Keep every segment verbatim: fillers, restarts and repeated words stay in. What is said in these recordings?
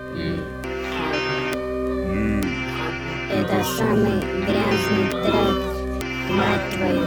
Это самый грязный трек, мать твою.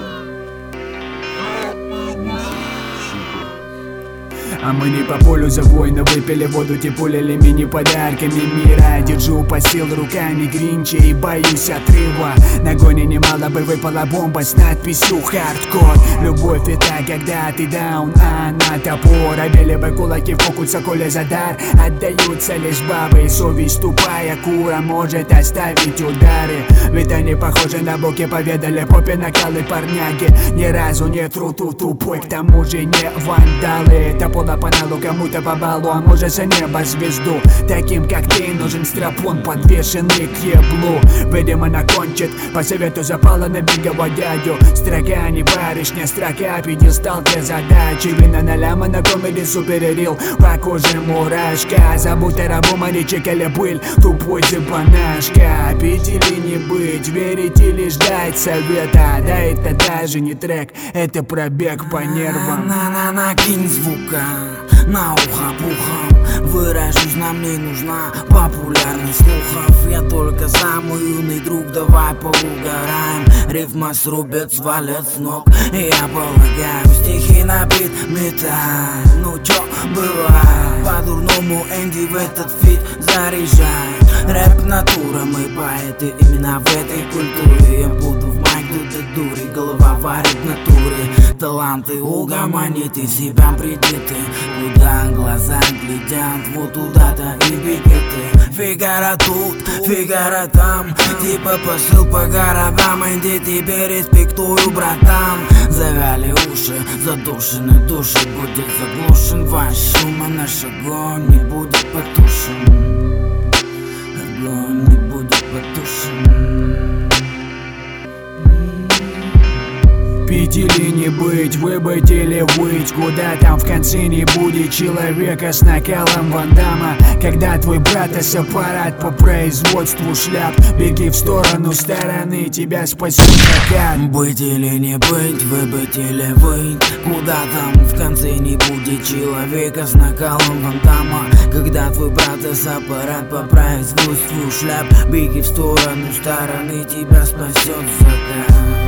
А мы не по полю за войну выпили воду, типулили мини-подарками мира. Держу посыл руками Гринча и боюсь отрыва. На гоне немало бы выпала бомба с надписью «Хардкор». Любовь это когда ты даун, а на топор. Обели бы кулаки в фокуса, коли за дар отдаются лишь бабы. Совесть тупая кура может оставить удары. Ведь они похожи на боки, поведали попе накалы парняги. Ни разу не труту тупой, к тому же не вандалы. Топола по налу, кому-то по балу, а может за небо звезду. Таким как ты нужен страпон, подвешенный к еблу. Видимо накончит, по совету запала на бегового дядю. Строка не барышня, строка пьедестал для задачи. Вина на ляма на комеди суперрил, по коже мурашка. Забудь о рабу, мальчик или быль, тупой зыбанашка. Пить или не быть, верить или ждать совета. Да это даже не трек, это пробег по нервам. На-на-на, кинь звука на ухо-пухом. Выражусь, нам не нужна популярность слухов. Я только самый юный друг, давай поугараем. Рифма срубят, свалят с ног, и я полагаю стихи на бит металл. Ну чё, бывает, по-дурному Энди в этот фит заряжает. Рэп натура, мы поэты именно в этой культуре. Я буду в майк, тут дури, голова варит в натуре. Таланты угомонит и себя придеты. Куда глаза глядят, вот туда-то и бегеты. Фигара тут, фигара там, типа посыл по городам. Энди, тебе респектую, братан. Завяли уши, задушены души, будет заглушен ваш шум, а наш огонь не будет потушен. Огонь не будет потушен. Пить или не быть, выбыть или выть. Куда там в конце не будет человека с накалом Ван Дамма. Когда твой брат аппарат по производству шляп, беги в сторону стороны, тебя спасет закат. Быть или не быть, выбыть или выть. Куда там в конце не будет человека с накалом Ван Дамма. Когда твой брат аппарат по производству шляп, беги в сторону стороны, тебя спасет закат.